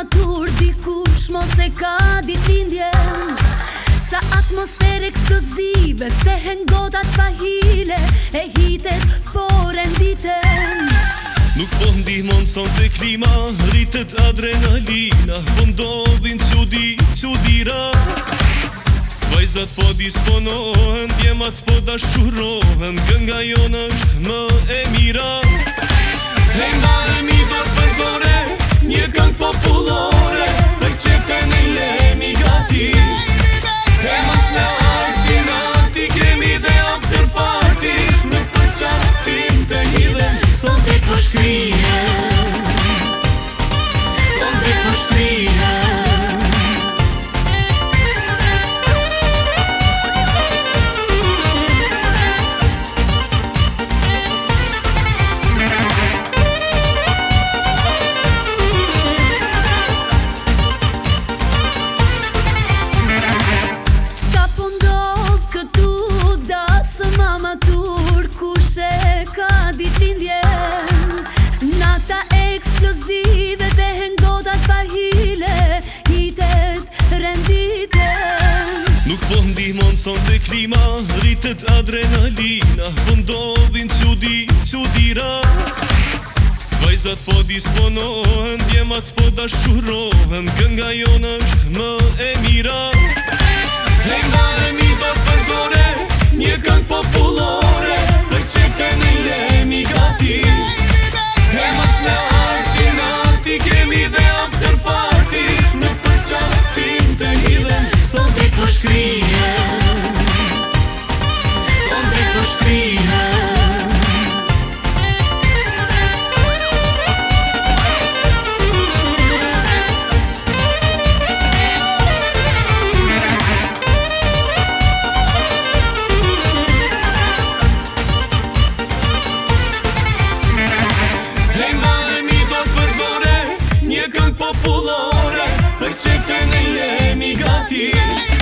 matur, dikush mos e ka ditëlindjen. Sa atmosferë eksplozive, thehen gotat pa hile, e hitet por e nditen. Nuk po ndihmon son të klima, rritet adrenalina, po ndodhin qudira. Vajzat po disponohen, djemat po dashurohen, kënga jonë është më e mira. Hej marremi dorë për dore, një këngë popullore, për qefen e jemi gati. Hej mas në arti kemi dhe after party, në përqafim të hidhen, sonte po shkrihen, sonte po shkrihen. Ka ditëlindjen, nata eksplozive, dhehen gotat pa hile, hitet renditen. Nuk po ndihmon son të klima, rritet adrenalina, po ndodhin qudira. Vajzat po disponohen, djemat po dashurohen, kënga jonë është më e mira. Hej marremi dorë për dore, një këngë popullore, për qefen e jemi gati. He mas në arti kemi dhe after party, në përqafim të hidhen, sonte po shkrihen, sonte po shkrihen. Popullore, për qefen e jemi gati.